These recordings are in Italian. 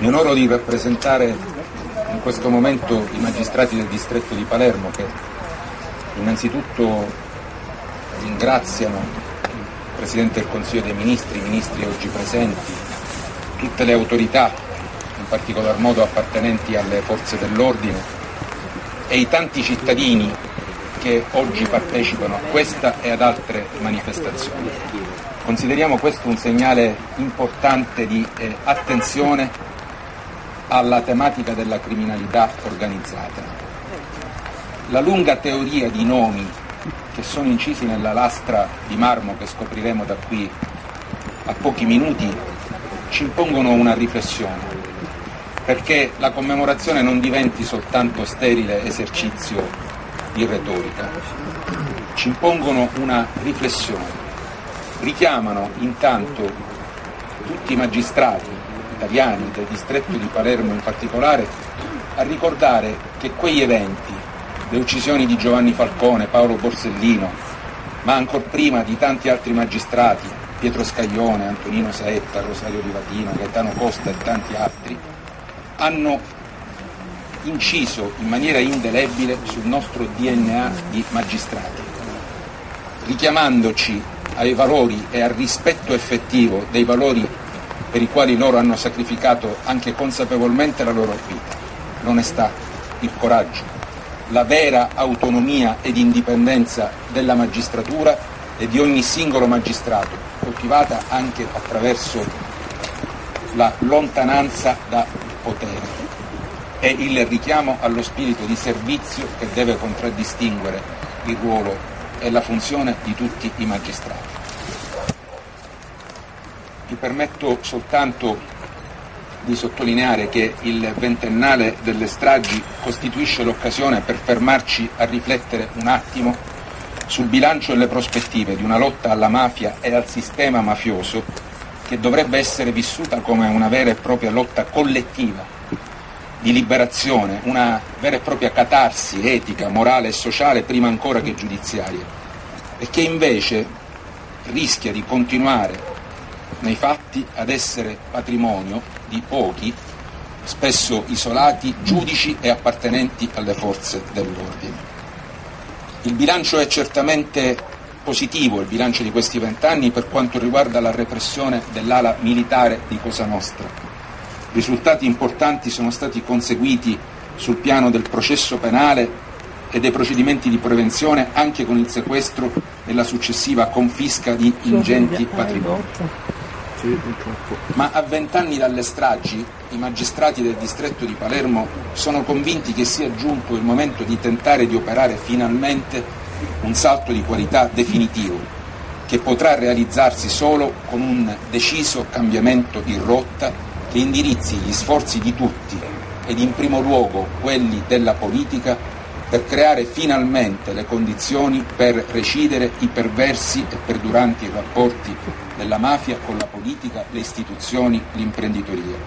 Mi onoro di rappresentare in questo momento i magistrati del distretto di Palermo che innanzitutto ringraziano il Presidente del Consiglio dei Ministri, i ministri oggi presenti, tutte le autorità, in particolar modo appartenenti alle forze dell'ordine, e i tanti cittadini che oggi partecipano a questa e ad altre manifestazioni. Consideriamo questo un segnale importante di attenzione alla tematica della criminalità organizzata. La lunga teoria di nomi che sono incisi nella lastra di marmo che scopriremo da qui a pochi minuti ci impongono una riflessione, perché la commemorazione non diventi soltanto sterile esercizio di retorica. Ci impongono una riflessione, richiamano intanto tutti i magistrati italiani, del distretto di Palermo in particolare, a ricordare che quegli eventi, le uccisioni di Giovanni Falcone, Paolo Borsellino, ma ancor prima di tanti altri magistrati, Pietro Scaglione, Antonino Saetta, Rosario Livatino, Gaetano Costa e tanti altri, hanno inciso in maniera indelebile sul nostro DNA di magistrati, richiamandoci ai valori e al rispetto effettivo dei valori per i quali loro hanno sacrificato anche consapevolmente la loro vita, l'onestà, il coraggio, la vera autonomia ed indipendenza della magistratura e di ogni singolo magistrato, coltivata anche attraverso la lontananza dal potere e il richiamo allo spirito di servizio che deve contraddistinguere il ruolo e la funzione di tutti i magistrati. Mi permetto soltanto di sottolineare che il ventennale delle stragi costituisce l'occasione per fermarci a riflettere un attimo sul bilancio e le prospettive di una lotta alla mafia e al sistema mafioso che dovrebbe essere vissuta come una vera e propria lotta collettiva di liberazione, una vera e propria catarsi etica, morale e sociale prima ancora che giudiziaria, e che invece rischia di continuare nei fatti ad essere patrimonio di pochi, spesso isolati, giudici e appartenenti alle forze dell'ordine. Il bilancio è certamente positivo, il bilancio di questi 20 anni per quanto riguarda la repressione dell'ala militare di Cosa Nostra. Risultati importanti sono stati conseguiti sul piano del processo penale e dei procedimenti di prevenzione, anche con il sequestro e la successiva confisca di ingenti patrimoni. Ma a 20 anni dalle stragi i magistrati del distretto di Palermo sono convinti che sia giunto il momento di tentare di operare finalmente un salto di qualità definitivo, che potrà realizzarsi solo con un deciso cambiamento di rotta che indirizzi gli sforzi di tutti, ed in primo luogo quelli della politica, per creare finalmente le condizioni per recidere i perversi e perduranti rapporti della mafia con la politica, le istituzioni, l'imprenditoria.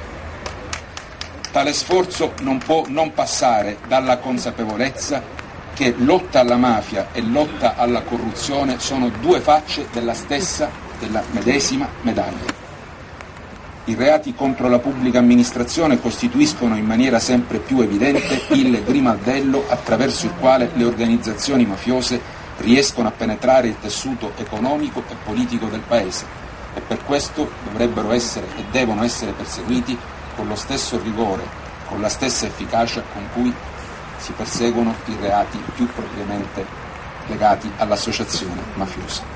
Tale sforzo non può non passare dalla consapevolezza che lotta alla mafia e lotta alla corruzione sono due facce della medesima medaglia. I reati contro la pubblica amministrazione costituiscono in maniera sempre più evidente il grimaldello attraverso il quale le organizzazioni mafiose riescono a penetrare il tessuto economico e politico del Paese, e per questo dovrebbero essere e devono essere perseguiti con lo stesso rigore, con la stessa efficacia con cui si perseguono i reati più propriamente legati all'associazione mafiosa.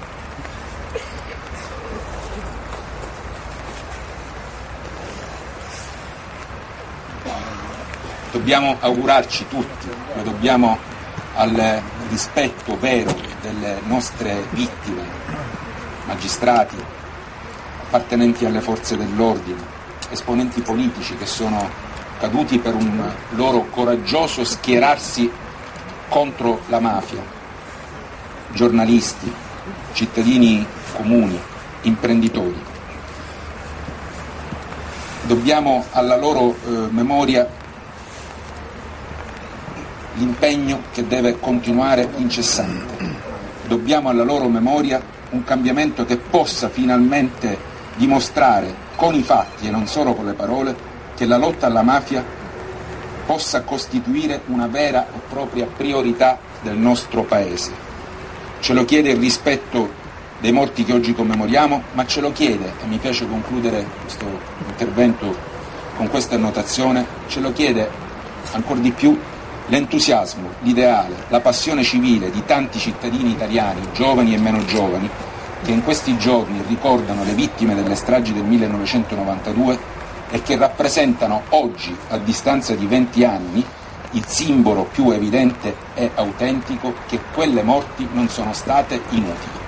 Dobbiamo augurarci tutti, lo dobbiamo al rispetto vero delle nostre vittime, magistrati, appartenenti alle forze dell'ordine, esponenti politici che sono caduti per un loro coraggioso schierarsi contro la mafia, giornalisti, cittadini comuni, imprenditori. Dobbiamo alla loro memoria l'impegno che deve continuare incessante. Dobbiamo alla loro memoria un cambiamento che possa finalmente dimostrare con i fatti e non solo con le parole che la lotta alla mafia possa costituire una vera e propria priorità del nostro Paese. Ce lo chiede il rispetto dei morti che oggi commemoriamo, ma ce lo chiede, e mi piace concludere questo intervento con questa annotazione, ce lo chiede ancor di più l'entusiasmo, l'ideale, la passione civile di tanti cittadini italiani, giovani e meno giovani, che in questi giorni ricordano le vittime delle stragi del 1992 e che rappresentano oggi, a distanza di 20 anni, il simbolo più evidente e autentico che quelle morti non sono state inutili.